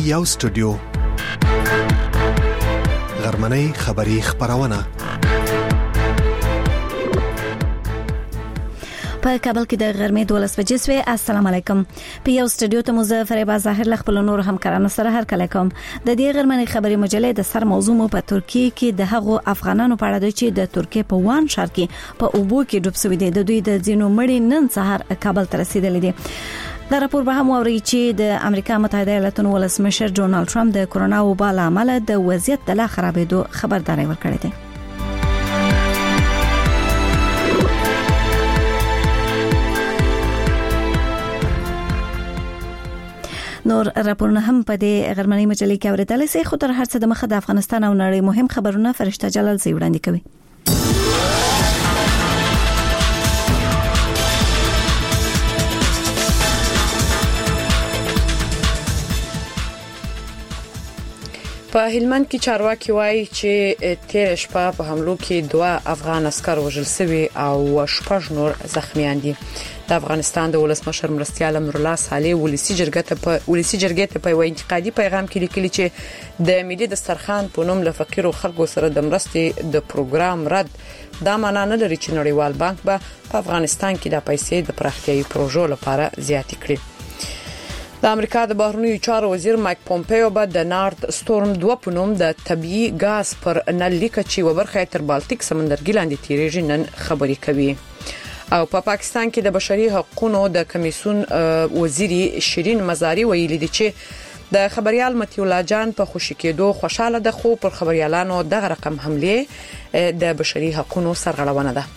یو سټوډیو غرمنۍ خبری خبرونه په کابل کې د غرمې 12 بجې سوې. السلام علیکم. په یو سټوډیو ته مظفر با ظاهر خپل نور همکارانو سره هر کله کوم. د دې غرمنۍ خبری مجلې د سر موضوع مو په ترکیه کې د هغو افغانانو په اړه چې د ترکیه په وان ښار کې په اوبو کې ډوب شوي دي. د دوی د ځینو مړي نن سهار کابل ته رسیدلي دي. دا راپور به هم اوري چې د امریکا متحده ایالاتونو ولسمشر ډونالد ټرمپ د کرونا وبا له امله د وضعیت د لا خرابېدو خبرداري ورکړې ده. نور راپورونه هم په دې غرمنۍ مجلې کې اوریدل شي. خو تر هر څه د مخه د افغانستان او نړۍ مهم خبرونه فرشته جلال زی وړاندې کوي. په هلمند کې چارواکي وایي چې تیر شپه په حملو کې 2 افغان عسكر وژل شوي او 6 نور زخمیان دي. د افغانستان د ولسمشر مرستیال امرالله صالح ولسی جرګې ته په انتقادي پیغام کې لیکلي چې د ملي دسترخوان په نوم له فقیرو خلکو سره د مرستې د پروګرام رد دا معنی نه لري چې نړیوال بانک به په افغانستان کې د پیسې د پراختیايي پروژو لپاره زیاتې کړي. د امریکا د بهرنیو چارو وزیر مایک پومپیو به د نارت ستورم 2 په نوم د طبيعي غاز پر نل لیکچي وبرخه تر بالټیک سمندرګي لاندې تیریږي نن خبري کوي. او په پاکستان کې د بشري حقوقو د کمیسیون وزیر شیرین مزاری ویلي دي چې د خبريال متي الله جان په خوشی کېدو خوشاله ده، خو پر خبريالانو دغه رقم حمله د بشري حقوقو سرغړونه ده.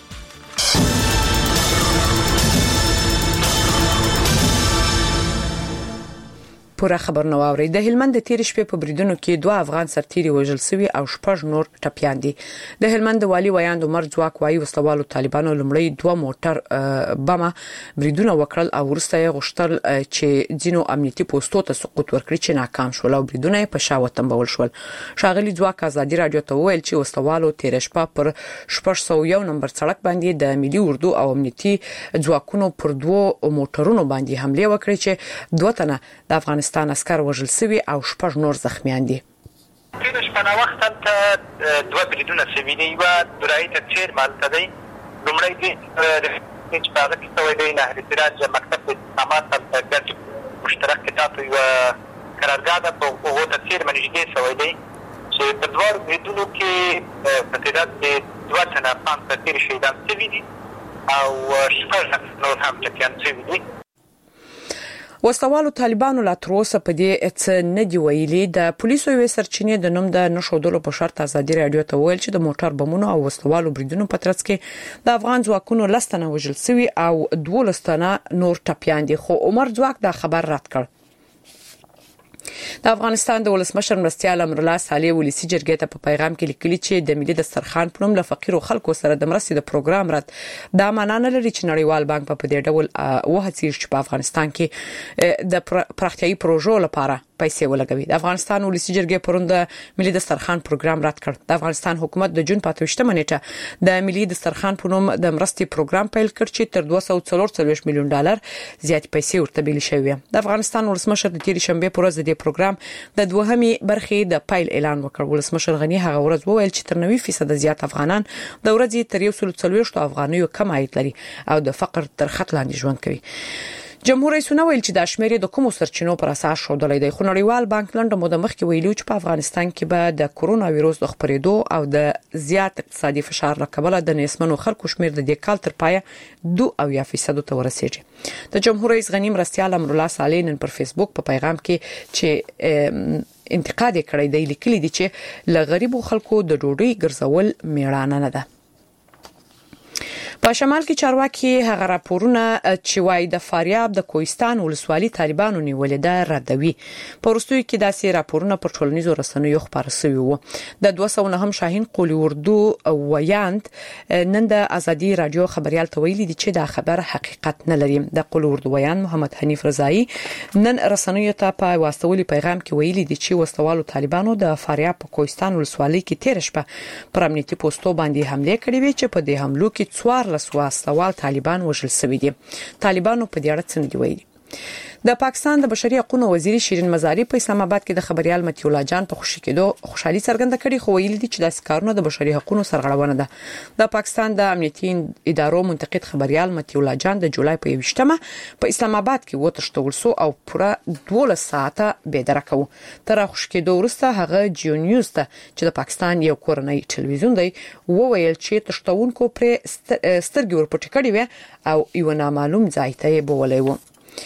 پوره خبر نو اوري. د هلمند د تیر شپې په بریدونو کې 2 افغان سرتیري وژل شوي او 6 نور ټپيان دي. د هلمند والي ویاند عمر ځواک وايي وسوالو طالبانو لمړی 2 موټر بمه بریدونه وکړل او ورسته یې غوښتل چې ځینو امنیتي پوسټو ته سقوط ورکړي چې ناکام شول او بریدونه په شاوه تنبول شول. شاغلي ځواک ازادي رادیو ته ویل چې وسوالو تیر شپه پر 601 نمبر سړک باندې د ملي اردو او امنیتي ځواکونو پر 2 موټرونو باندې حمله وکړي چې 2 تنه د افغانستان عسكر وژل شوي او 6 نور زخمیان دي. تیر شپه نو وخت ته 2 بریدونه شوي دي و درای ته چیر مالته دي. لومړی دي چې په هغه کې توې دی نه سراج مکتب سمات د مشترک کتاب یو قرارداد په هغه ته چیر منځګي شوی دی چې په 2 بریدونو کې په تعداد د 2 تنه افغان سرتیري شهیدان شوي دي او 6 نور هم ټپيان شوي دي. وسوالو طالبانو لا تر اوسه په دې څه نه دی ویلي. د پولیسو یو سرچینې د نوم د نشودلو په شرط ازادي رادیو ته ویل چې د موټر بمونو او وسوالو بریدونو په ترڅ کې د افغان ځواکونو لستنه وژل شوي او 12 تنه نور ټپيان دي. خو عمر ځواک دا خبر رد کړ. د افغانستان د ولسمشر مرستیال امرالله صالح ولسی جرګې ته په پیغام کې لیکلي چې د ملي دسترخوان په نوم له فقیرو خلکو سره د مرستې د پروګرام رد دا معنی نه لري چې نړیوال بانک په دې ډول وهڅوي چې په افغانستان کې د پراختیايي پروژو لپاره پیسې ولګوي. د افغانستان ولسی جرګې پروند ملي دسترخوان پروګرام رد کړ. د افغانستان حکومت د جون 28 نیټه د ملي دسترخوان په نوم د مرستې پروګرام پیل کړ چې تر 244 میلیون ډالر زیات پیسې ورته بیل شوی. د افغانستان ولسمشر د تیر شنبه پر ورځ د پروګرام د 2مې برخې د پیل اعلان وکړ. ولسمشر غنی هغه ورځ وویل چې تر 90% زیات افغانان د ورځې تر 140 افغانیو کم عاید لري او د فقر تر خط لاندې ژوند کوي. جمهور رئیس ویل چې د شمیرې د کومو سرچینو پر اساس شودلې دی. خو نړیوال بانک لنډه موده مخکې ویلو چې په افغانستان کې به د کورونا وایروس د خپرېدو او د زیات اقتصادي فشار له کبله د نسبنو خلکو شمیر د دې کال تر پایه 2% ته ورسېږي. د جمهور رئیس غنی مرستیال امرالله صالح نن پر فیسبوک په پیغام کې چې انتقاد کړی دی لیکلي دي چې ل غریبو خلکو د ډوډۍ ګرځول میړانه نه ده. په شمال کې چارواکي هغه راپورونه چې وايي د فاریاب د کوهستان ولسوالي طالبانو نیولې ده ردوي. په وروستیو کې داسې راپورونه پر ټولنیزو رسنیو خبر شوي وو. د 209 شاهین قولي اردو ویاند نن د ازادي رادیو خبريال ته ویلي دي چې دا خبر حقیقت نه لري. د قولي اردو ویاند محمد حنیف رضایی نن رسنیو ته په واسطولي پیغام کې ویلي دي چې وسوالو طالبانو د فاریاب په کوهستان ولسوالي کې تیر شپه پر امنیتي پوسټو باندې حمله کړې وي چې په دې حملو کې 14 وسوال طالبان وژل شوي دي. طالبانو په دې اړه څه نه دی ویلي. د پاکستان د بشري حقوقو وزیر شیرین مزاری په اسلام آباد کې د خبريال متي الله جان په خوشی کېدو خوشحالي څرګنده کړې، خو ویل دي چې د کارونو د بشري حقوقو سرغړونه ده. د پاکستان د امنیتي ادارو منتقد خبريال متي الله جان د جولای په 28مه په اسلام آباد کې وتښتول سو او پوره 12 ساعته بېدرکو. تر خوشی کېدو وروسته هغه جیو نیوز ته چې د پاکستان یو کورنۍ ټلویزیون دی وویل چې تښتونکو پر سترګې ورپټ کړې و او یو نامعلوم ځای ته بولې و.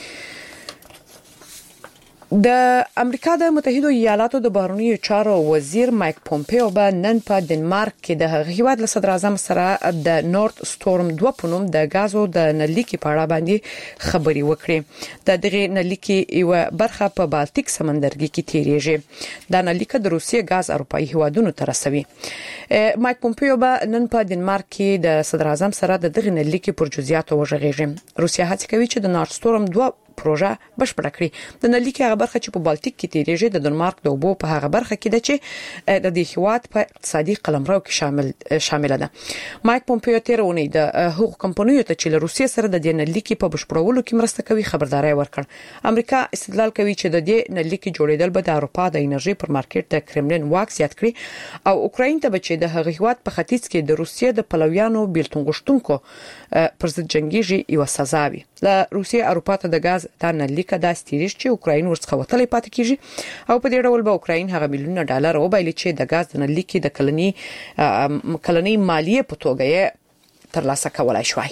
د امریکا د متحده ایالاتو د بهرنیو چارو وزیر مایک پومپیو به نن په ډنمارک کې د هیواد له صدر اعظم سره د نورت سټورم 2 پونم د غازو د نلیکي په اړه باندې خبري وکړي. د دغه نلیکي یو برخه په بالټیک سمندرګي کې تیریږي. د نلیکه د روسیې غاز اروپאי هیوادونو ته رسوي. مایک پومپیو به نن په ډنمارک کې د صدر اعظم سره د دغه نلیکي پر جزئیات وژغېږي. روسیا هڅه کوي چې د نورت سټورم 2 پروژه بشپړه کړي. د نلیکي هغه برخه چې په بالټیک کې تیریږي د ډنمارک د اوبو په هغه برخه کې ده چې د دې هیواد په اقتصادي قلمرو کې شامل ده. مایک پومپیو تیرونی د حقوق کمپنیو ته چې له روسیې سره د دې نلیکي په بشپړولو کې مرسته کوي خبرداري ورکړ. امریکا استدلال کوي چې د دې نلیکي جوړیدل به د اروپا د انرژي پر مارکیټ د کرملین واک زیات کړي او اوکراین ته به چې د هغه هیواد په ختیځ کې د روسیې د پلویانو بیلتون غشتونکو پر ضد جنگیږي یو سزا وي. له روسیې اروپا ته د غاز د نلیکه د استریش چې اوکراین ورڅخه وتلې پاتې کیږي او په دې ډول به اوکراین هغه میلیونه ډالر وبایلي چې د غاز د نلیکي د کلنی مالیه په توګه یې ترلاسه کولای شوی.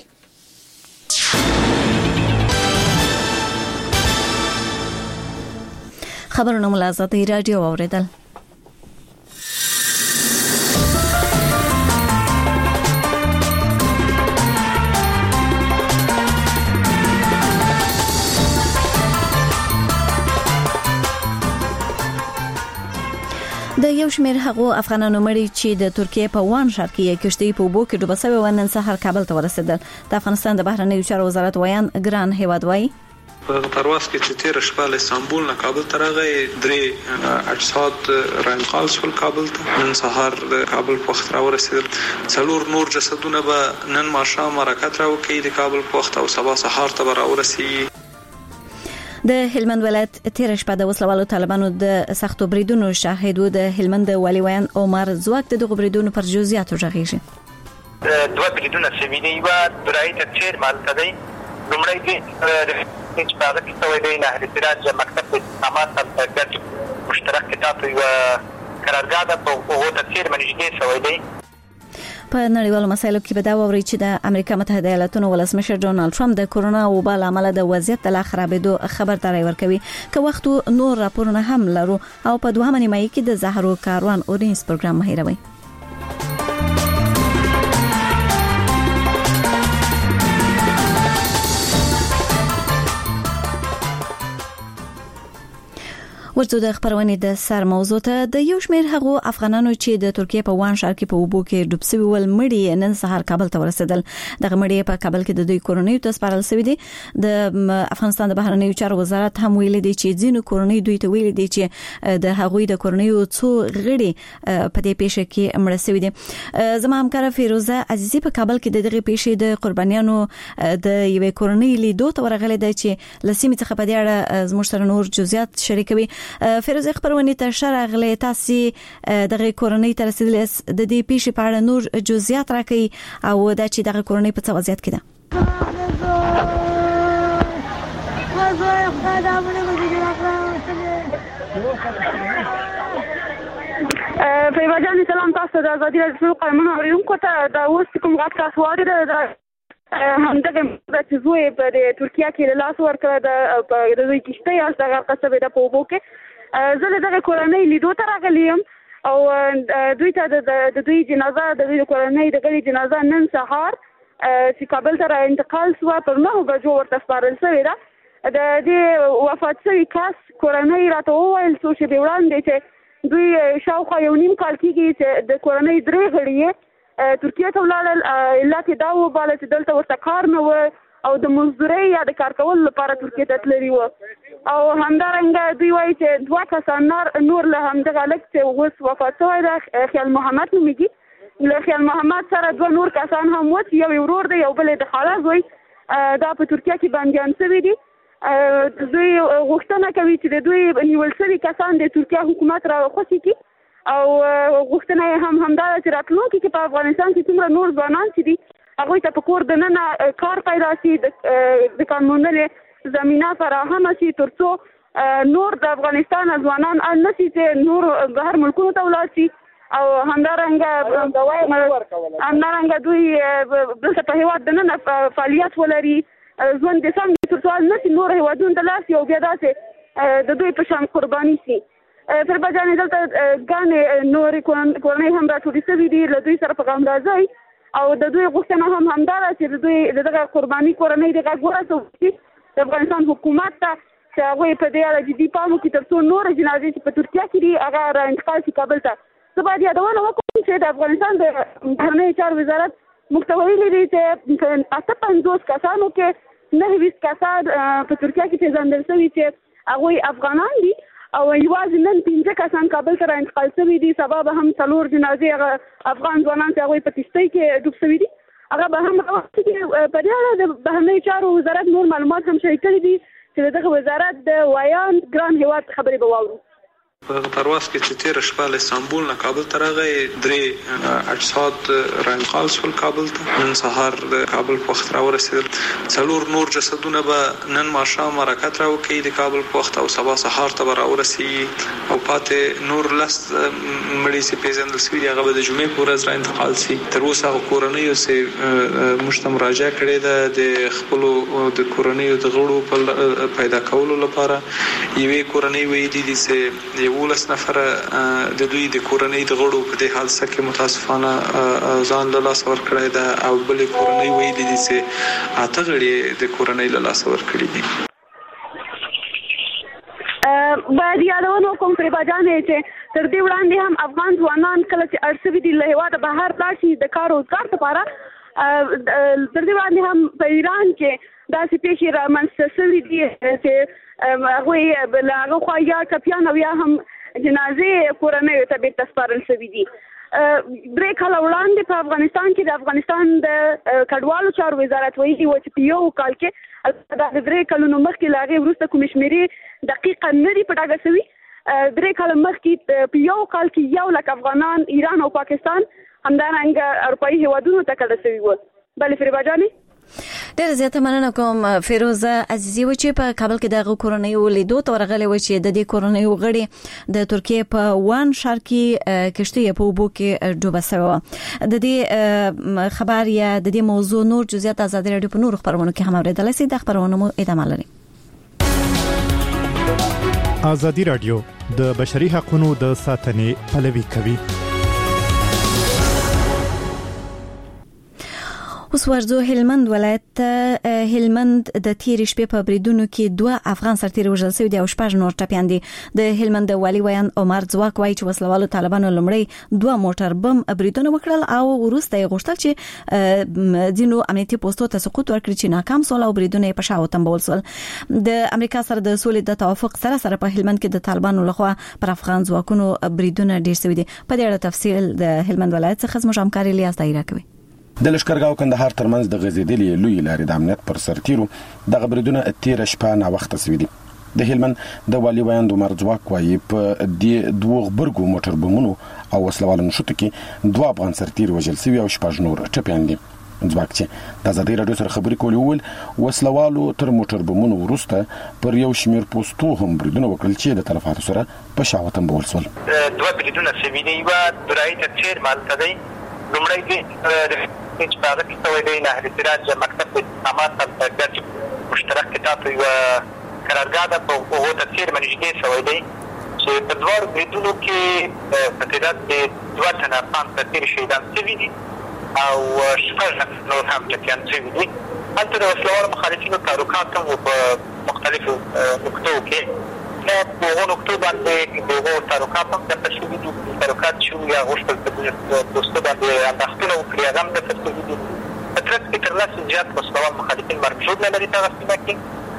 خبرونه ملازمه رادیو اوریدل. د یو شمېر هغو افغانانو مړي چې د ترکیه په وان ښار کې کشتۍ په اوبو کې ډوبه شوی و نن سهار کابل ته ورسېدل. د افغانستان د بهرنیو چارو وزارت ویان ګران هیواد وایي په پرواز کې چې تیر شپه له استانبول نه کابل ته راغی 3 اجساد رانقال شول کابل ته. نن سهار د کابل په وخت راورسېدل. څلور نور جسدونه به نن ماښام حرکت راوکړي د کابل په وخت او سبا سهار ته راورسېږي. د هلمند ولایت تیر شپه د وسلوالو طالبانو د سختو بریدونو شاهد و. د هلمند والی ویان عمر زواک د دغه بریدونو پر جزئیات غږیږي. دوه بریدونه سوي و درای ته چیر مالته دی. لومړی دی چې په هغه کې څه دی نه احتراج مکتب استعمال ته مشترک کتاب یو قرارداد په هغه ته چیر منځګي شوی دی. په نړیوالو مسایلو کې به دا ووري چې د امریکا متحده ایالاتونو ولسمشر ډونالد ټرمپ د کورونا وبا لامل د وضعیت د خرابېدو خبرداري ورکوي. که وخت نور راپورونه هم لرو او په 2 نیمایي کې د زهرو کاروان اورینز پروګرام مهیروي. ورته د خبرونه د سر موضوع ته د یو شمېر هغو افغانانو چې د ترکیه په وان ښار کې په اوبو کې ډوب شوي ول مړي نن سهار کابل ته ورسېدل. دغه مړي په کابل کې د دوی کورنۍ ته سپارل شوی دي. د افغانستان د بهرنیو چارو وزارت هم ویلي دی چې ځینو کورنۍ دوی ته ویلي دي چې د هغوی د کورنۍ څو غړي په دې پیښه کې مړ شوي دي. زما همکار فیروزه عزیزی په کابل کې د دغه پیښې د قربانیانو د یوې کورنۍ لیدو ته ورغلې ده چې لسیمه څخه په دې اړه زموږ سره نور جزئیات شریکوي. فیروزه خبرونه ته شرغله تاسو دغه کورنۍ تر رسیدل د دې پیښې په اړه نور جزئیات راکړي او دا چې دغه کورنۍ په څه وضعیت کې ده. فیروزه جان سلام تاسو د ازادي رادیو قانون اوریدونکو ته د اوس کوم غږ تاسو واورئ. همدغه چې زوی په ترکیه کې لاس ورکړ د دوی کشته یا دغه قصبه د پوبو کې زه دغه کورنۍ لیدو ته راغلی یم او دوی ته د دوی جنازه د دوی کورنۍ د غړي جنازه نن سهار چې کابل ته انتقال شو پر 9 بجو ورته سپارل شوې ده. د دې وفات شوي کس کورنۍ راته وویل څو شېبې وړاندې چې دوی شاوخوا یو نیم کال کېږي چې د کورنۍ 3 غړي ترکیه ته ولاړل. علت دا و بالا چې دلته ورته کار نه و او د مزدورۍ یا د کار کول لپاره ترکیه ته تللی و او همدارنګه دوی وایي چې 2 کسان نور له همدغه هلک چې اوس وفات شوی ده خیال محمد نومیږي. له خیال محمد سره 2 نور کسان هم و چې یو ورور دی یو بل د خاله زوی دا په ترکیه کې بندیان شوي دي. دوی غوښتنه کوي چې د دوی نیول شوي کسان د ترکیه حکومت راوخوسي کی او غوښتنه همدا چې راتلونکي کې په افغانستان کې څومره نور ځوانان چې دي هغوی ته په کور دننه کار پیدا شي د قانوني زمینه فراهمه شي ترڅو نور د افغانستان ځوانان نشي چې نور بهر ملکونو ته ولاړ شي او همدارنګه دوی دلته په هېواد دننه فعالیت ولري ژوند د سم ترڅو نشي نور هېوادونو ته لاړ شي او بیا داسې د دوی په شان قرباني شي. فربا جانې دلته ګانې نورې کورنۍ هم راټولې شوي دي له دوی سره په غم راځي او د دوی غوښتنه هم همدا ده چې د دوی دغه قرباني کورنۍ د غږ ورسوي د افغانستان حکومت ته چې هغوی په دې اړه جدي پام وکړي تر څو نورې جنازې چې په ترکیه کې دي هغه راانتقال شي کابل ته. زه باید یادونه وکړم چې د افغانستان د بهرنیو چارو وزارت موږ ته ویلي دي چې په 58 کسانو کې 29 کسان په ترکیه کې پیژندل شوي چې هغوی افغانان دي او یوازې نن 15 کسان کابل ته راانتقال شوي دي. سبا به هم 4 جنازې هغه افغان ځوانان چې هغوی په کښتۍ کې ډوب شوي دي هغه به هم راوستي. په دې اړه د بهرنیو چارو وزارت نور معلومات هم شریک کړي دي چې دغه وزارت د وایان ګران هیواد خبرې به واورو. په پرواز کې چې تیر شپه له استانبول نه کابل ته راغی 3 اجساد رانتقال شول کابل ته. نن سهار د کابل په وخت راورسېدل. 4 نور جسدونه به نن ماښام حرکت راوکړي د کابل په وخت او سبا سهار ته به راورسېږي او پاتې نور لس مړي چې پیژندل شوي دي هغه به د جمعې په ورځ رانتقال شي. تر اوسه هغه کورنیو چې موږ ته مراجعه کړې ده د خپلو د کورنیو د غړو په پیدا کولو لپاره یوې کورنۍ ویلي دي چې 12 نفر د دوی د کورنۍ د غړو په دې حادثه کې متاسفانه ځان له لاسه ورکړی ده او بلې کورنۍ ویلي دي چې 8 غړي د کورنۍ له لاسه ورکړي دي. باید یادونه وکړم فربا جانې چې تر دې وړاندې هم افغان ځوانان کله چې اړ شوي دي له هېواده بهر لاړ شي د کار روزګار لپاره تر دې وړاندې هم په ایران کې داسې پیښې رامنځته شوي دي چې هغوی له هغه خوا یا ټپیان او یا هم جنازې کورنیو ته بیرته سپارل شوي دي. 3 کاله وړاندې په افغانستان کې د افغانستان د کډوالو چارو وزارت ویلي و چې په یو کال کې د 3 کلونو مخکې له هغې وروسته کومې شمېرې دقیقه نه دي په ډاګه شوي. 3 کاله مخکې په یو کال کې 1 لک افغانان ایران او پاکستان همدارنګه اروپایي هېوادونو ته کډه شوي وو. بلې فریبا جانې ډېر زیاته مننه کوم فیروزه عزیزي و چې په کابل کې دغه کورنۍ ولیدو ته ورغلې و چې د دې کورنۍ غړي د ترکیه په وان ښار کې کشتۍ په اوبو کې ډوبه شوې وه. د دې خبر یا د دې موضوع نور جزئیات ازادي رادیو په نورو خبرونو کې هم اورېدلای شئ. د خبرونو مو ادامه لري. ازادي رادیو د بشري حقوقو د ساتنې پلوي کوي. اوس ورځو هلمند ولایت هلمند د تیر شپې په بریدونو کې 2 افغان سرتیري وژل شوي دي او 6 نور ټپیان دي. د هلمند والي ویان عمر ځواک وایي چې وسلوالو طالبانو لمړی 2 موټر بم بریدونه وکړل او وروسته یې غوښتل چې ځینو امنیتي پوسټو ته سقوط ورکړي چې ناکام سول او بریدونه یې په شا وتمبول سول. د امریکا سره د سولې د توافق سره په هلمند کې د طالبانو لخوا پر افغان ځواکونو بریدونه ډیر شوي دي. په دې اړه تفصیل د هلمند ولایت څخه زموږ همکار الیاس دایره کوي. د لشکرګاو کندهار ترمنځ د غزیدلې لوی لارې د امنیت پر سرتیرو دغه بریدونه تیر شپه نا وخت شوي دي. د هلمند د والي ویان عمر ځواک وایي په دې 2 غبرګو موټر بمونو او وسلوالو نشوت کې 2 افغان سرتیري وژل شوي او 6 نور ټپیان دي. ځواک چې د ازادي رادیو سره خبرې کولې وویل وسلوالو تر موټر بمونو وروسته پر یو شمیر پوسټو هم بریدونه وکړل چې د تلفاتو سره په شا وتمبول سول. 2 بریدونه شوي دي و درایي ته چیر مالته دی لومړی دی چې په هغه کې سوی دی نهر سراج مکتب اقامات ګډ مشترک کتاب یوه قرارګاه ده په هغو ته څېرمه نږدې سوی دی چې په 2 بریدونو کې په تعداد د 2 تنه افغان سرتیري شهیدان شوي دي او 6 نور هم ټپیان شوي دي. هلته د وسلوالو مخالفینو تحرکات هم په مختلفو نقطو کې په هغو نقطو باندې د هغو تحرکات هم دفع شوي دي. تحرکات شوي یا غوښتل په پوستو باندې انداختونه وکړي هغه هم دفع شوي دي. په ترڅ کې تر لسو زیات وسلوال مخالفین مرګ ژوبله لري په هغه سیمه کې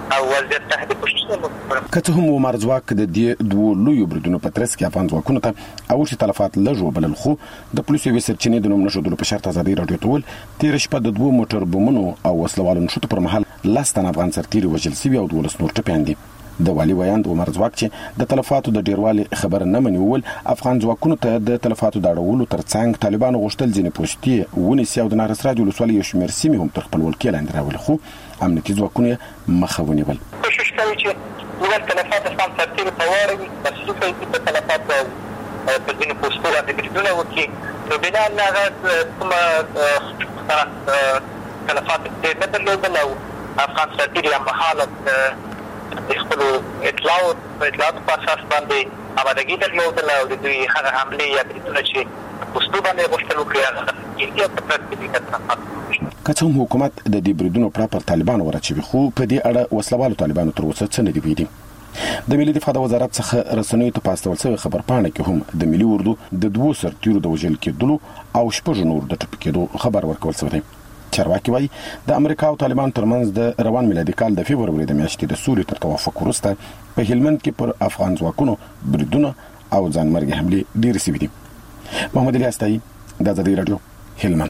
او وضعیت تحت پوښتنه وکړم. کته هم عمر ځواک د دې دوه لوی بریدونو په ترڅ کې افغان ځواکونو ته او چې تلفات لږ وبلل خو د پولیسو یو سرچینې د نوم نشودلو په شرط ازادي رادیو تول تیر شپه د دوه موټر بمونو او وسلوالو نشوت پر مهال لاستان افغان سرتیري وژل شوی او 12 نور ټپيان دي. د والي ویاند عمر ځواک چې د تلفاتو د ډیروالي خبر نه منول افغان ځواکونو ته د تلفاتو د اړولو ترڅنګ طالبانو غوښتل ځینې پوسټي ونیسي او د نارس راډیو لسوالي یو شمېر سیمې هم تر خپل ولکې لاندې راولي خو امنیتي ځواکونه مخه ونیول. کوشش کوي چې یو تلفات افغان سرتیري په واره بس په تلفات په دې پوسټو باندې بریدونه وکړي نو بنا هغه کومه تلفات دې نه درلودل او افغان سرتیري هم حالت خپل اطلاعات په اساس باندې آمادګي درلودل او د دوی هغه حمله یا بریدونه چې پوسټو باندې غوښتل وکړي هغه په پرتګي کڅوم حکومت د دې بریدونو پر طالبانو ورچوي خو په دې اړه وسلوالو طالبانو تر اوسه څه نه دی ویلي. د ملي دفاع وزارت څخه رسنیو ته پاستول شوی خبر پاڼه کې هم د ملي اردو د دوه سرتیرو د وژل کېدلو او شپږ نور د ټپي کېدو خبر ورکول شوی دی. چارواکي وايي د امریکا او طالبان ترمنځ د روان میلادي کال د فبرवरी د میاشتې د سولې تر توافق وروسته په هلمند کې پر افغان ځواکونو بریدونه او ځانمرګي حمله ډېرې شوې دي. محمد علي استاي د ازادي رادیو هلمند.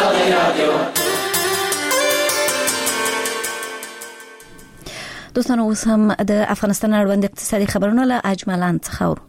دوستانو اوس هم د افغانستان اړوند اقتصادي خبرونه له اجملان څخه اورو.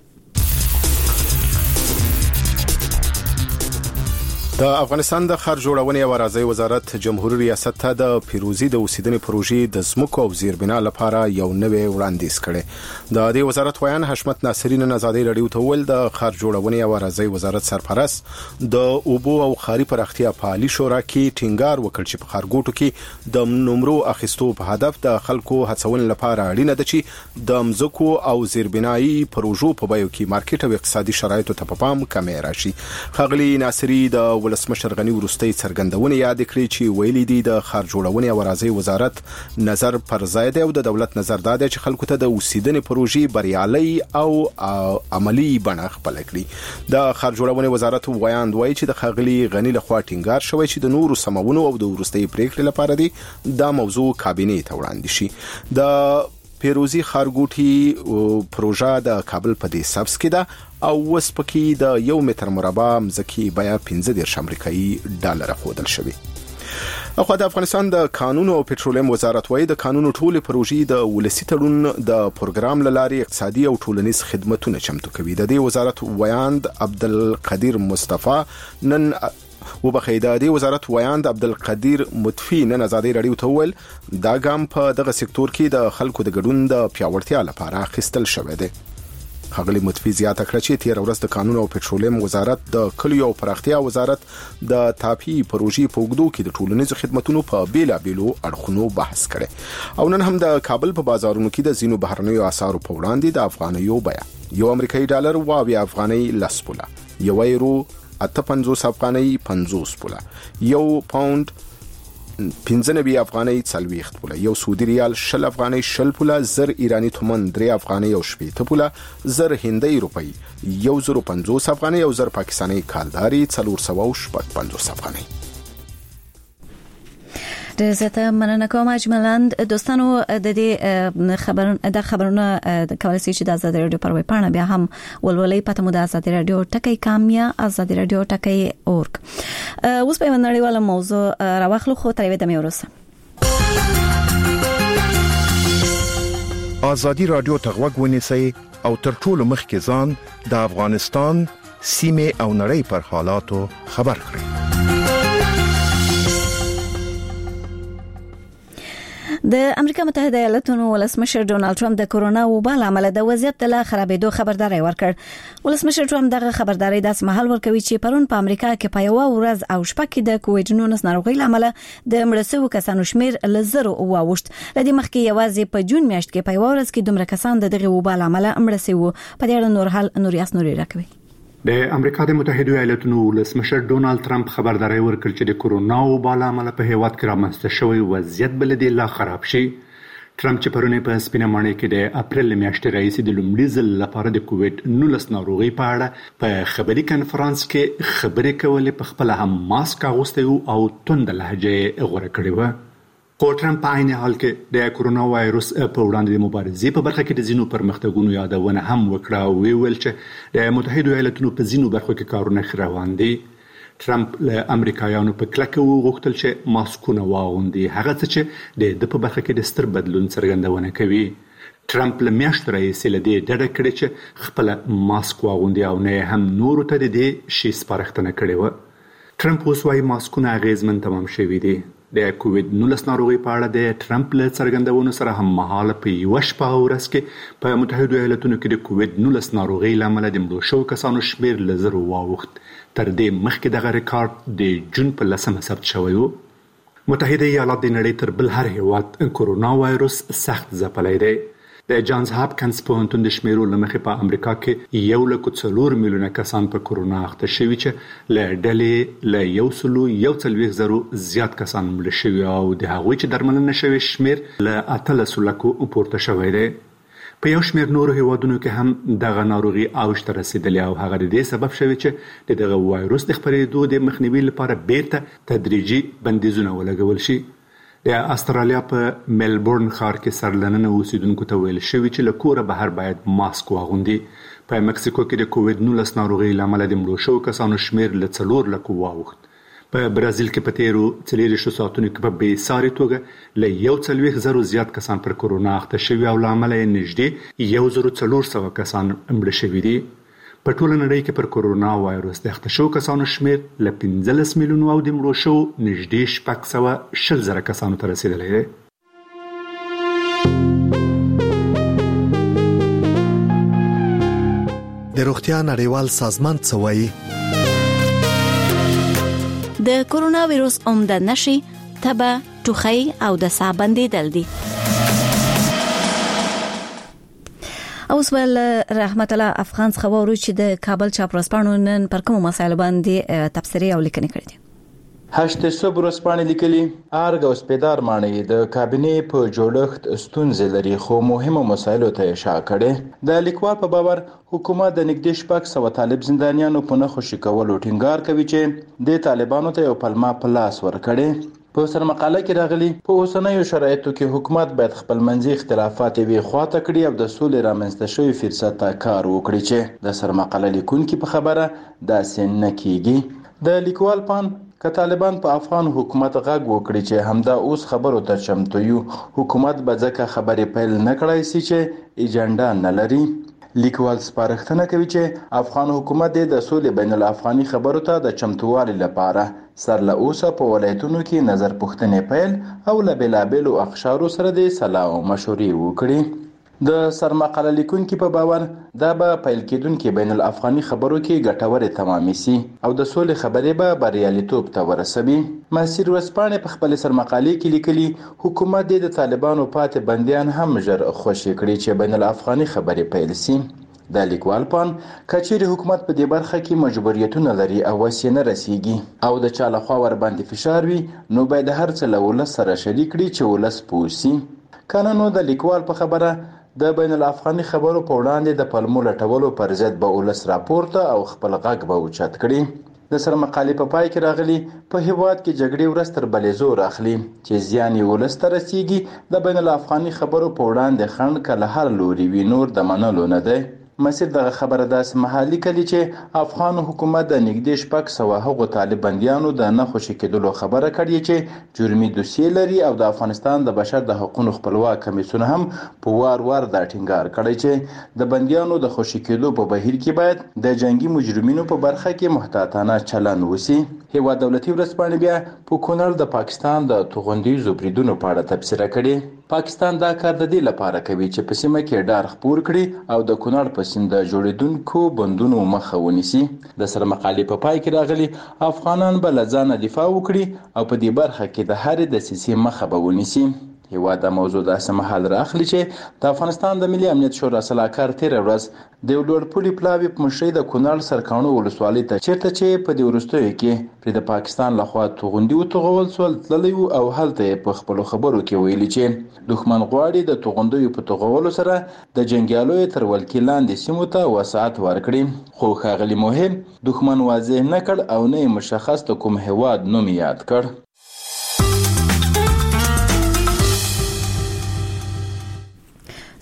د افغانستان د ښار جوړونې او اراضي وزارت جمهوریت ریاست ته د پیروزي د اوسیدنې پروژې د ځمکو او زیربنا لپاره یو نوې وړاندیز کړي. د دې وزارت ویان حشمت ناصری نن ازادي رادیو ته ول د ښار جوړونې او اراضي وزارت سرپرست د اوبو او خاري پراختیا په عالی شورا کې ټینګار وکړ چې په ښارګوټو کې د نمرو اخیستو په هدف د خلکو هڅول لپاره اړینه ده چې د مزکو او زیربنایي پروژو په بایو کې مارکیټ او اقتصادي شرایطو ته په پام کمې راشي. خغلی ناصری د ولسمشر غنی ورستي څرګندونه یاد کړې چې ویلي دي د ښار جوړونې او اراضي وزارت نظر پر ځای دی او د دولت نظر دا دی چې خلکو ته د اوسیدنې پروژې بریالي او عملی بڼه خپل کړي. د ښار جوړونې وزارت ویاند وایي چې د خغلی غنی لخوا ټینګار شوی چې د نورو سمونو او د ورستي پریکړې لپاره دی دا موضوع کابینه ته وړاندې شي. د پیروزی خارګوټي پروژه د کابل په دې سبس کې ده او وسپکی د 1 متر مربع مزکی بیا 15 امریکایي ډالر خودل شوی. اخو د افغانستان د قانون او پټرولیم وزارت وايي د قانون ټولې پروژې د ولسی تړون د پروګرام لاري اقتصادي او ټولنیز خدماتونه چمتو کوي. د دې وزارت ویاند عبدالقدیر مصطفی نن وبخیدا دی وزارت ویاند عبدالقدیر مطفی نن ازادي رادیو ته ول دا ګام په دغه سکتور کې د خلکو د ګډون د پیاوړتیا لپاره خستل شوی دی. خغلی مطفی زیاته کړه چې تیر ورځ د قانون او پټرولیم وزارت د کلیو او پراختیا وزارت د تاپی پروژې په وګړو کې د ټولنیزو خدماتو په بیلابیلو اړخونو بحث کړي او نن هم د کابل په بازارونو کې د زینو بهرنیو اسعارو په وړاندې د افغانیو بیه 1 امریکایي ډالر او 2 افغاني لسپولا 1 یورو 58 افغاني 50 پوله 1 پاوند 95 افغاني 40 پوله 1 سعودي ریال 20 افغاني 20 پوله 1000 ایرانی تومن 3 افغاني او 70 پوله 1000 هندۍ روپی 150 افغاني او 1000 پاکستاني کالداري 450 افغاني. د زته مننه کوم اجملند. دوستانو د دې خبرونه کولای شي چې د آزاد رادیو پر وای پاڼه بیا هم ولولې پته مو د آزاد رادیو ټکی کامیا آزاد رادیو ټکی اورګ. اوس په نړیواله موضوع راوخلو خو تر دې مې ورسه آزادي رادیو تغوږ ونیسئ او تر ټولو مخکې ځان د افغانستان سیمه او نړۍ پر حالاتو خبر کړئ. د امریکا متحده ایالاتونو ولسمشر ډونالد ټرمپ د کورونا وبا لامل د وضعیت له خرابېدو خبرداري ورکړ. ولسمشر ټرمپ دغه خبرداري داس مهال ورکوي چې پرون په امریکا کې په یو ورځ او شپه کې د کووډ-19 ناروغي لامل د مړسو کسانو شمیر لزر واوښت. لدې مخکې یوازې په جون میاشت کې په یو ورځ کې دومره کسان د دغه وبا لامل مړسو. په دې اړه نور حال نوریاس نوري راکوي. د امریکا د متحده ایالاتونو ولسمشر ډونالد ټرمپ خبرداري ورکړ چې د کورونا وبا لامل په هیواد کې رامنځته شوی وضعیت بل دی لا خراب شي. ټرمپ چې پرونه په سپینه ماڼۍ کې د اپریل میاشتې رئیس د لومړي ځل لپاره د کووډ-19 ناروغي په اړه په خبري کانفرنس کې خبرې کولې په خپل هم ماسک اغوسته او توند لهجه غوړه کړې و. خو ټرمپ په عین حال کې د کورونا وایروس په وړاندې د مبارزې په برخه کې د ځینو پرمختګونو یادونه هم وکړه او ویل چې د متحده ایالاتونو په ځینو برخو کې کارونه روان دي. ټرمپ له امریکایانو په کلکه وغوښتل چې ماسکونه واغوندي، هغه څه چې د په برخه کې د ستر بدلون څرګندونه کوي. ټرمپ له میاشتو راهیسې له دې ډډه کړې چې خپله ماسک واغوندي او نه هم نورو ته د دې شي سپارښتنه کړې وه. ټرمپ اوس وایي ماسکونه اغېزمن تمام شوي دي. د کووډ-19 ناروغي په اړه د ټرمپ له څرګندونو سره هم مهاله په یوه شپه او ورځ کې په متحده ایالاتونو کې د کووډ-19 ناروغۍ له امله د مړو شوو کسانو شمېر له زرو واوښت. تر دې مخکې دغه ریکارډ د جون په 10 ثبت شوی و. متحده ایالات د نړۍ تر بل هر هیواد کورونا وایروس سخت ځپلی دی. د جانز هاپکنز پوهنتون د شمیرو له مخې په امریکا کې 1.4 میلیونه کسان په کورونا اخته شوي چې له ډلې له 140,000 زیات کسان مړه شوي او د هغوی چې درملنه شوي شمیر له 18 لکو پورته شوی دی. په یو شمیر نورو هیوادونو کې هم دغه ناروغي اوج ته رسیدلې او هغه د دې سبب شوی چې دغه وایروس د خپرېدو د مخنیوي لپاره بیرته تدریجي بندیزونه ولګول شي. د استرالیا په ملبورن ښار کې سرلننه اوسیدونکو ته ویل شوی چې له کوره بهر باید ماسک واغوندي. په مکسیکو کې د کووډ-19 ناروغۍ له امله د مړو شوو کسانو شمیر له 4 لکو واوښت. په برازیل کې په تیرو 24 ساعتونو کې په بېساري توګه له 140,000 زیات کسان پر کورونا اخته شوي او له امله یې نږدې 1,400 کسان مړه شوي دي. په ټوله نړۍ کې پر کورونا وایروس د اخته شوو کسانو شمیر له 15 میلیونو او د مړو شوو نږدې 620,000 کسانو ته رسیدلی دی. د روغتیا نړیوال سازمان څه وایي؟ د کورونا وایروس عمده نښې تبه، ټوخی او د ساه بندیدل دي. اوس ول رحمت الله افغان خبرو چې د کابل چاپرسپانو نن پر کوم مسایل باندې تبصره او لیکنه کړې دي. هشت صبح ورځپاڼې لیکلي ارګ او سپیدار ماڼۍ د کابینې په جوړښت ستونزې لري خو مهمه مسایلو ته اشاره کړې. د لیکوال په باور حکومت د نږدې 600 طالب زندانیانو په نه خوشي کولو ټینګار کوي چې د طالبانو ته یو پلمه په لاس ورکړي. په سر مقاله کې راغلي په اوسنیو شرایطو کې حکومت باید خپل منځي اختلافات وی خواته کړي او د سولې رامنځته شوی فرصت ته کار وکړي چې د سر مقاله لیکونکو په خبره داسې نه کیږي. د لیکوال پان که طالبان په افغان حکومت غږ وکړي چې همدا اوس خبرو ته چمتو یو حکومت به ځکه خبرې پیل نه کړای شي چې ایجنډا نه لري. لیکوال سپارښتنه کوي چې افغان حکومت د سولې بین الافغاني خبرو ته د چمتووالي لپاره سر له اوسه په ولایتونو کې نظر پوښتنې پیل او له بېلابېلو اقشارو سره د صلاح او مشورې وکړي. د سرمقاله لیکونکو په باور دا به پیل کېدونکې بین الافغاني خبرو کې ګټورې تمامې سي او د سولې خبرې به بریالیتوب ته ورسوي. مسیر ورځپاڼې په خپل سرمقالې کې لیکلي حکومت د طالبانو پاتې بندیان هم ژر خوشي کړي چې بین الافغاني خبرې پیل سي. د لیکوال پان کچېرې حکومت په دې برخه کې مجبوریتونه لري او وسې نه رسیږي او د چا لخوا ور باندې فشار وي نو باید هر څه له ولس سره شریک کړي چې ولس پوه سي. کنه نو د لیکوال په خبره د بین الافغاني خبرو په وړاندې د پلمو لټولو پر ضد به ولس راپورته او خپل غږ به اوچت کړي. د سر مقالې په پای کې راغلي په هیواد کې جګړې ورځ تر بلې زور اخلي چې زیان یې ولس ته رسیږي. د بین الافغاني خبرو په وړاندې خنډ کله هر لوري وي نور د منلو نه دی. مسیر دغه خبره داسې محلي کړي چې افغان حکومت د نږدې 600 هغو طالب بندیانو د نه خوشي کېدلو خبره کړي چې جرمي دوسیې لري او د افغانستان د بشر د حقوقو خپلواک کمیسیون هم په وار دا ټینګار کړی چې د بندیانو د خوشي کېدو په بهیر کې باید د جنگي مجرمینو په برخه کې محتاطانه چلن وسی. هیواد دولتي ورځپاڼې بیا په کونړ د پاکستان د توغندیزو بریدونو په اړه تبصره کړي. پاکستان دا کار د دې لپاره کوي چې په سیمه کې ډار خپور کړي او د کونړ په سیند جوړیدونکو بندونو مخه ونیسي. د سر مقالې په پای کې راغلي افغانان به له ځانه دفاع وکړي او په دې برخه کې د هرې دسیسې مخه به ونیسي. هیواد د موضوع داسې مهال راخلي چې د افغانستان د ملي امنیت شورا سلاکار تیر ورځ د لوړ پولی پلاوی په مشرۍ د کونړ سرکانو ولسوالۍ ته چیرته چې په دې وروستیو کې پر د پاکستان لخوا توغندي وتغول سول تللی او هلته په خپل خبرو کې ویلي چې دښمن غواړي د توغندیو په تغولو سره د جنگیالو تر ولکې لاندې سیمو ته وسعت ورکړي. خو ښاغلي مهم دښمن واضح نه کړ او نه مشخص د کوم هیواد نوم یاد کړ.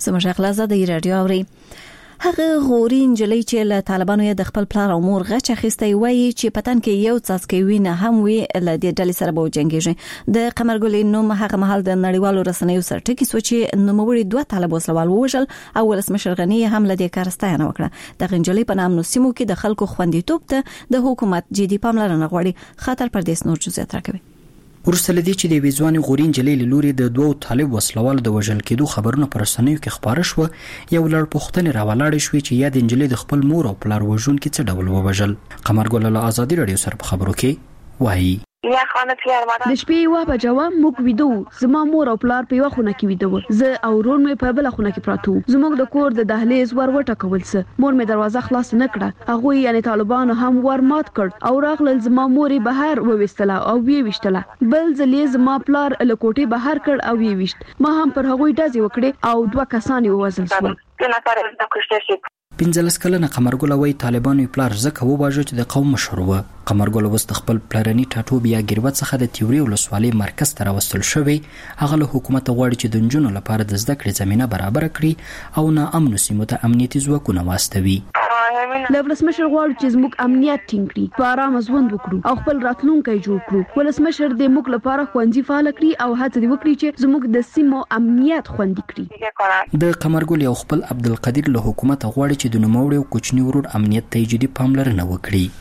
زموږ غلازه د رادیو اوري هغه غوري انجلۍ چې له طالبانو یې د خپل پلار او مور غچ اخیستی وایي چې پتن کې یو څاڅکی وینه هم وي له دې ډلې سره به جنګیږي د قمرګل نوم هغه مهال د نړیوالو رسنیو سره ټکی سو چې نوموړي دوه طالب وسلوال وژل او ولسمشر غنی هم له دې کار ستاینه وکړه د انجلۍ په نام نو سیمو کې د خلکو خوندیتوب ته د حکومت جدي پاملرنه غواړي خاطر پردیس نور جزئیات راکوي ورسره دي چې د ویزوان غوري انجلۍ لوري د دوه طالب وسلوال د وژل کېدو خبرونه پر رسنیو کې خبره شو یو لړ پوښتنې راولاړې شوې چې یا د انجلۍ د خپل مور او پلار وژونکي څه ډول ووژل قمرګل له آزادي رادیو سره په خبرو کې وایي یا خانه پیار ماده د شپې یو په جواب موږ ویدو زما مور او پلار په یو خونه کې ویدو زه او ورور مې په بل خونه کې پراته زموږ د کور د دهلیز ور وټکول څه مور مې دروازه خلاص نه کړه هغه یعنی طالبانو هم ور مات کړ او راغلل زما مورې بهر وويستله او ویشتله بل ځلې زما پلار له کوټې بهر کړ او ویشت ما هم پر هغه ډازې وکړې او دوه کسان یې وژل شول 15 کلنه قمرګل وای طالبانو پلار زکه وواژه چې د قوم مشر و قمرګل وست خپل پلرني ټاټوبیا ګروت څخه د تیوري ولسوالۍ مرکز ته راوستل شوی هغه له حکومت غواړي چې د جنونو لپاره د زده کړې زمينه برابر کړي او نه امن سیمو ته امنیتي ځواکونه واستوي له ولسمشر غواړي چې زموږ امنیت ټینګ کړي په آرام ژوند وکړو او خپل راتلونکی جوړ کړو ولسمشر د موږ لپاره خوندي فعال کړي او هڅه وکړي چې زموږ د سیمو امنیت خوندي کړي د قمرګل یو خپل عبدالقدیر له حکومت غواړي چې د نوموړي او کوچنی ورور امنیت ته جدي پاملرنه وکړي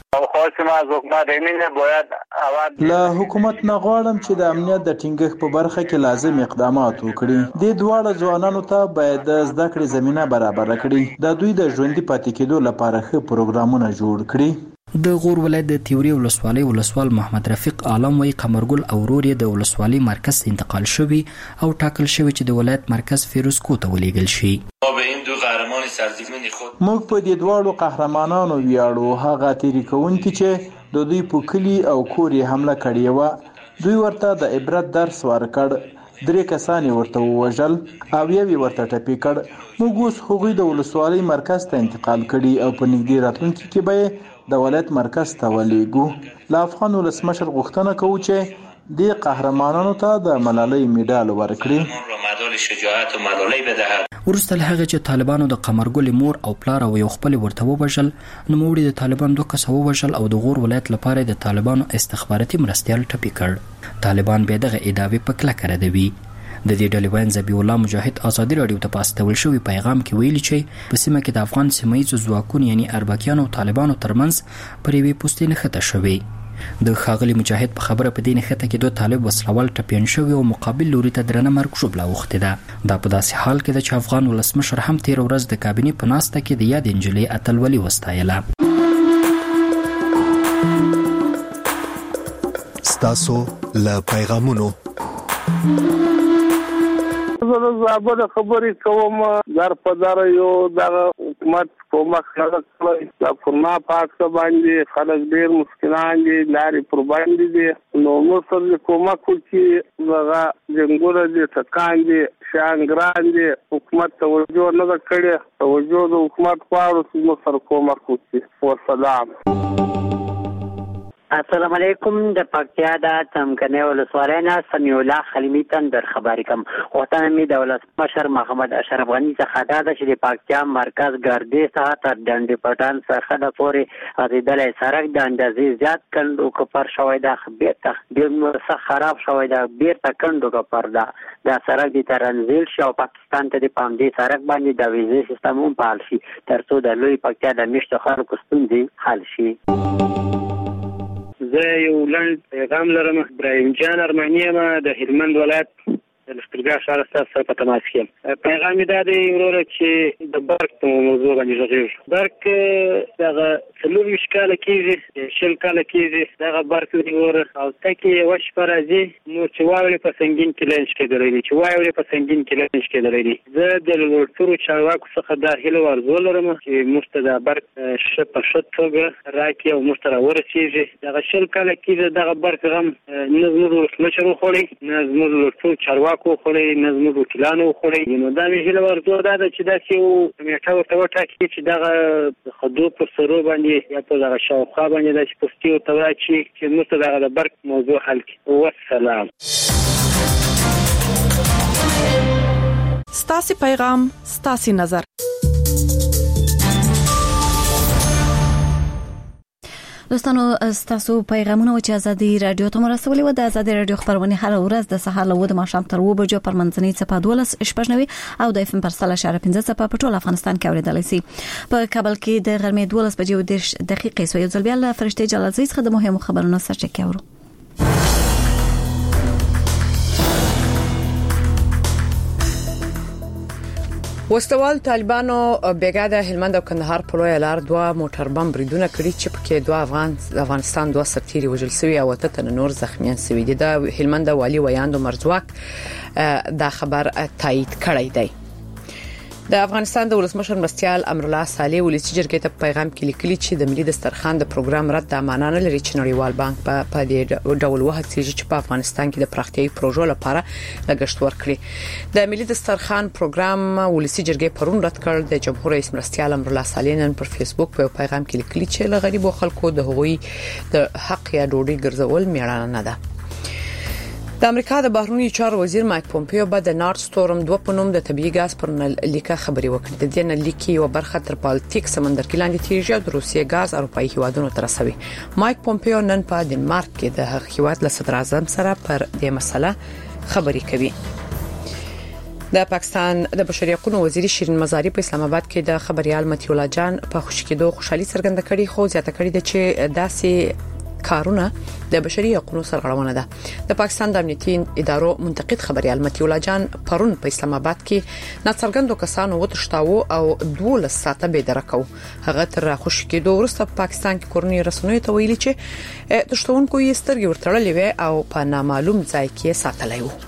له حکومت نه غواړم چې د امنیت د ټینګښت په برخه کې لازم اقدامات وکړي د دواړو ځوانانو ته باید د زده کړې زمينه برابر کړي د دوی د ژوندۍ پاتې کېدو لپاره ښه پروګرامونه جوړ کړي د غور ولایت د تیوري ولسوالۍ ولسوال محمد رفیق عالم وی قمرګل او ورور یې د ولسوالۍ مرکز ته انتقال شوی او ټاکل شوی چې د ولایت مرکز فیروزکو ته ولېږل شي موږ په دې دواړو قهرمانانو ویاړو هغه تیری کوونکي چې د دوی په کلی او کوري حمله کړې و دوی ورته د عبرت درس ورکړ 3 کسان ورته وژل او یو ورته ټپي کړ موږ اوس هغوی د ولسوالۍ مرکز ته انتقال کړي او په نږدې راتلونکي کې به د ولایت مرکز ته ولېږو له افغان ولسمشر غوښتنه کوو چې د قهرمانانو ته د ملالۍ میډال ورکړي ورسته له هغه چې طالبانو د قمرګل مور او پلار او یو خپل ورته وبشل نو موړي د طالبان دوه کسه وبشل او د غور ولایت لپاره د طالبانو استخباراتي مرستيال ټپي کړ طالبان به دغه ادعاوی په کله کړدوي د دې ډلې وین زبی الله مجاهد آزادي رادیو ته پاستول شوی پیغام کې ویلي چې په سیمه کې د افغان سیمایي ځواکونو یعنی اربکیان او طالبانو ترمنځ پرې وی پوسټینه خته شوی د خاغلی مجاهد په خبره په دین خته کې دوه طالب وسلوال ټپيان شوی او مقابل لوري ته درنه مرګ شوبلا وخته ده دا په داسې حال کې چې افغان ولسمشر هم 13 ورځ د کابینې په ناسته کې د یاد انجلۍ اتلولي وستایله ستاسو له پیغامونو زه زابل خبرې کوم در په در یو د حکومت کومک نه کوي د فرما پاک باندې خلک ډیر مسکینان دي لاري پر باندې دي نو موږ ته کومک کوي دغه جنګونه دي ټکان دي شانګران دي حکومت توجه نه کړي توجه د حکومت خواړو چې موږ سره کومک کوي والسلام السلام علیکم د پکتیا د تمکنه ولسوالۍ نه سمیع الله خلیمی تن در خبرې کوم وطن می د ولسمشر محمد اشرف غنی څخه دا چې د پکتیا مرکز ګردې څخه تر ډنډ پټان څخه د پورې غځېدلې سړک د اندازې زیات کندو کفر شوی دا بیرته د خراب شوی دا بیرته کندو کفر دا د سړک د ترنزیل شو پاکستان ته د پامدې سړک باندې د ویزې سیستم هم فعال شي ترڅو د لوی پکتیا د میشتو خلکو ستونزې حل شي زه یو لنډ پیغام لرم ابراهیم جان ارماني یم د هلمند ولایت د لښکرګاه ښار سره په تماس کې یم پیغام یې دا دی وروره چې د برق په موضوع باندې غږېږو برق دغه 24 کاله کېږي 20 کاله کېږي دغه برق دی وروره او تکې یوه شپه راځي نو چې واورې په سنګین کې لنچ کېدلی دي چې واورې په سنګین کې لنچ کېدلی دي زه د لوړترو چارواکو څخه دا هیله ورزو لرم چې موږ ته دا برق ښه په ښه توګه راکړي او موږ ته راورسېږي دغه 20 کاله کېږي دغه برق غم نه زموږ ولسمشر وخوړی نه زموږ لوړترو چارواکو وخوړی نه زموږ وکیلانو وخوړی نو دا مې هیله ورزو دا ده چې داسې یو کمیټه ورته وټاکي چې دغه د خدو پر سرو باندې یا په دغه شاوخوا باندې داسې پوستې ورته واچي چې موږ ته دغه د برق موضوع حل کړي والسلام ستاسو پیغام ستاسو نظر. دوستانو ستاسو پیغامونه چې ازادي رادیو ته مرسولي و د ازادي رادیو خبرونه هر ورځ د سهار له 2 ماښام تر 2 بجو پر منځنۍ صفه 12:15 او د FM پر 3.15 صفه په ټول افغانستان کې اوریدلای شي. په کابل کې د غرمې 12 دقیقې سو یو ځل بیا له فرشته جلال عزیز څخه د مهمو خبرونو سرچینه اورو. وسوال طالبانو بیګا د هلمند او کندهار په لوی لار 2 موټر بم بریدونه کړی چې پکې 2 افغانستان 2 سرتيري وژل شوی او 8 نور زخمیان شوی دي. د هلمند والي ویاند مرزواک دا خبر تایید کړی دی. د افغانستان د ولسمشر مرستیال امر الله صالح ولسی جرګې ته پیغام کې لیکلي چې د ملي دسترخوان د پروګرام رد د امانانه لري چې نړیوال بانک په دې ډول وهڅیږي چې په افغانستان کې د پراختیايي پروژو لپاره لګښت ورکړي. د ملي دسترخوان پروګرام ولسی جرګې پرون رد کړ. د جمهور رئیس مرستیال امر الله صالح نن پر فیسبوک په پیغام کې لیکلي چې له غریبو خلکو د هغوی د حق یا ډوډۍ ګرځول میړانه نه ده. د امریکا د بهرنی چارو وزیر مایک پومپیو بعد د نارت سټورم 2 په نوم د طبيعي غاز پر لیکه خبري وکړه. د دې نه لیکي او برخه تر بالټیک سمندر کې لاندې تیږي او د روسیې غاز اروپאי هیوادونو ته رسوي. مایک پومپیو نن په ډنمارک کې د هغه هیواد له صدر اعظم سره پر دې مسله خبري کوي. د پاکستان د بشري حقوقو وزیر شیرین مزاری په اسلام آباد کې د خبريال متي الله جان په خوشکېدو خوشحالي څرګنده کړې خو زیاته کړې ده چې داسې کارونه د بشري حقوقو سرغړونه ده. د پاکستان د امنیتي ادارو منتقد خبريال متي الله جان پرون په اسلام آباد کې ناڅرګندو کسانو وتښتاو او 12 ساعته به درکو. هغه تر خوشکېدو وروسته پاکستان کې کورنۍ رسنیو ته ویلي چې تښتونکو یې سترګې ورتړلې وي او په نامعلوم ځای کې ساتلای وو.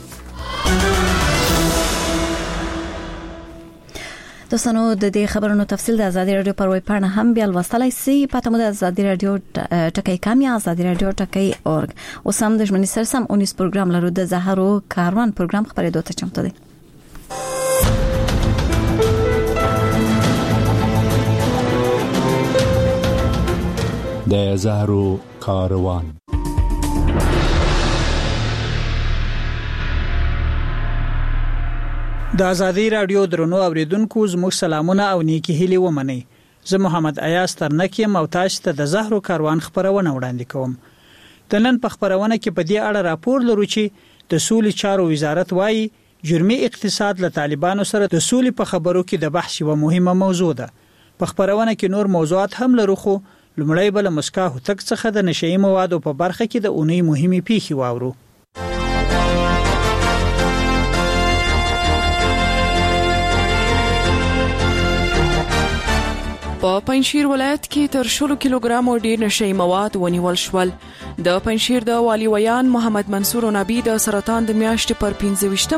دوستانو د دې خبرونو تفصیل د ازادي رادیو پر ویب پاڼه هم بیا لوستلای شئ. پته مو د ازادي رادیو ټکی کام یا ازادي رادیو ټکی اورګ. اوسم د ژمنې سره سم 19 پروګرام لرو. د زهرو کاروان پروګرام خبرېدو ته چمتو دی. د زهرو کاروان د ازادي رادیو درنو اوریدونکو زموږ سلامونه او نیکی هیلې ومنئ. زه محمد ایاز ترنکیم او تاسو ته د زهرو کاروان خبرونه وړاندې کوم. د نن په خبرونه کې په دې اړه راپور لرو چې د سولې چارو وزارت وايي جرمي اقتصاد له طالبانو سره د سولې په خبرو کې د بحث یو مهمه موضوع ده. په خبرونه کې نور موضوعات هم لرو خو لومړی بل مسکا هوتک څخه د نشئی موادو په برخه کې د اونۍ مهمه پیښې واورو. په پنځشیر ولایت کې تر 10 کیلوګرام ډیر نشئی مواد ونیول شول. د پنځشیر د والي ویان محمد منصور نبی د سرطان د میاشتې پر 15